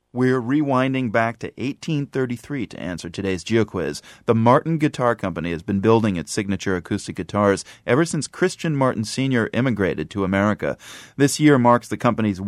We're rewinding back to 1833 to answer today's GeoQuiz. The Martin Guitar Company has been building its signature acoustic guitars ever since Christian Martin Sr. immigrated to America. This year marks the company's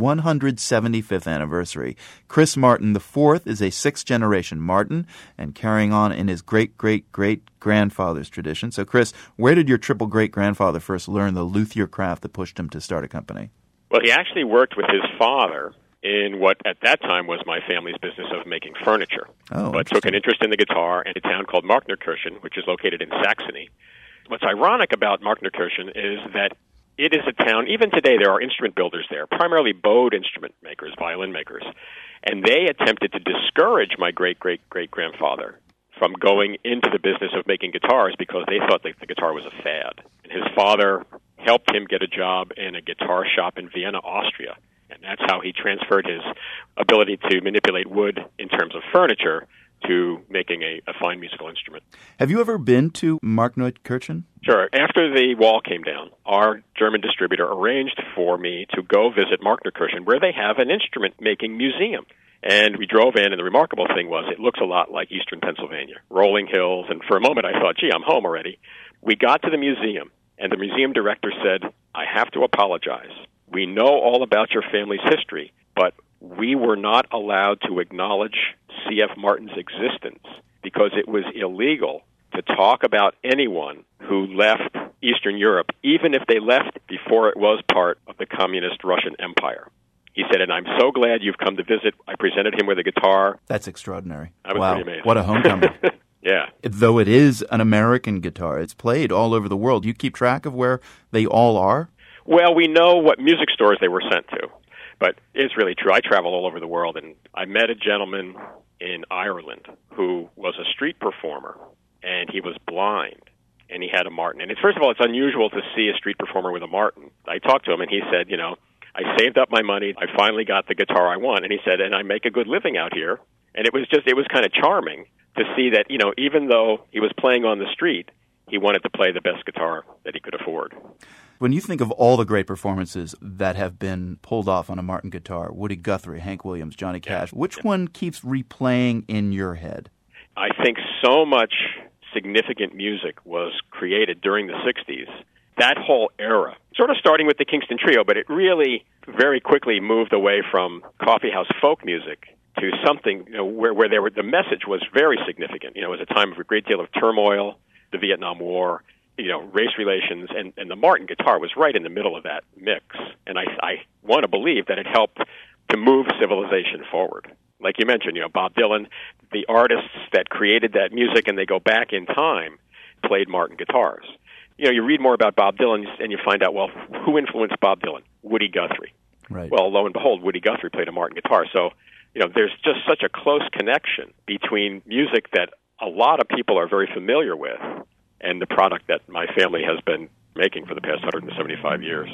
175th anniversary. Chris Martin IV is a sixth-generation Martin and carrying on in his great-great-great-grandfather's tradition. So, Chris, where did your triple-great-grandfather first learn the luthier craft that pushed him to start a company? Well, he actually worked with his father in what at that time was my family's business of making furniture, but took an interest in the guitar in a town called Marknerkirchen, which is located in Saxony. What's ironic about Marknerkirchen is that it is a town, even today there are instrument builders there, primarily bowed instrument makers, violin makers, and they attempted to discourage my great-great-great-grandfather from going into the business of making guitars because they thought that the guitar was a fad. And his father helped him get a job in a guitar shop in Vienna, Austria. And that's how he transferred his ability to manipulate wood in terms of furniture to making a fine musical instrument. Have you ever been to Marknerkirchen? Sure. After the wall came down, our German distributor arranged for me to go visit Marknerkirchen, where they have an instrument-making museum. And we drove in, and the remarkable thing was it looks a lot like eastern Pennsylvania, rolling hills. And for a moment I thought, gee, I'm home already. We got to the museum, and the museum director said, I have to apologize. We know all about your family's history, but we were not allowed to acknowledge C.F. Martin's existence because it was illegal to talk about anyone who left Eastern Europe, even if they left before it was part of the communist Russian Empire. He said, and I'm so glad you've come to visit. I presented him with a guitar. That's extraordinary. That was pretty amazing. What a homecoming. Yeah. Though it is an American guitar, it's played all over the world. You keep track of where they all are? Well, we know what music stores they were sent to, but it's really true. I travel all over the world, and I met a gentleman in Ireland who was a street performer, and he was blind, and he had a Martin. And first of all, it's unusual to see a street performer with a Martin. I talked to him, and he said, you know, I saved up my money. I finally got the guitar I want. And he said, and I make a good living out here. And it was kind of charming to see that, you know, even though he was playing on the street, he wanted to play the best guitar that he could afford. When you think of all the great performances that have been pulled off on a Martin guitar, Woody Guthrie, Hank Williams, Johnny Cash, which one keeps replaying in your head? I think so much significant music was created during the 60s. That whole era, sort of starting with the Kingston Trio, but it really very quickly moved away from coffeehouse folk music to something, you know, where the message was very significant. You know, it was a time of a great deal of turmoil, the Vietnam War, you know, race relations, and the Martin guitar was right in the middle of that mix. And I want to believe that it helped to move civilization forward. Like you mentioned, you know, Bob Dylan, the artists that created that music, and they go back in time, played Martin guitars. You know, you read more about Bob Dylan, and you find out, well, who influenced Bob Dylan? Woody Guthrie. Right. Well, lo and behold, Woody Guthrie played a Martin guitar. So, you know, there's just such a close connection between music that a lot of people are very familiar with and the product that my family has been making for the past 175 years.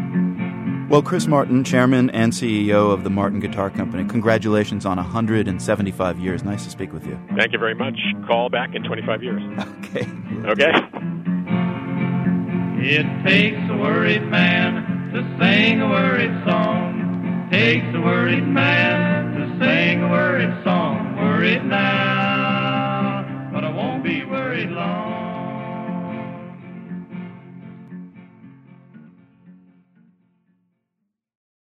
Well, Chris Martin, Chairman and CEO of the Martin Guitar Company, congratulations on 175 years. Nice to speak with you. Thank you very much. Call back in 25 years. Okay. Okay. It takes a worried man to sing a worried song. Takes a worried man to sing a worried song. Worried now, but I won't be worried long.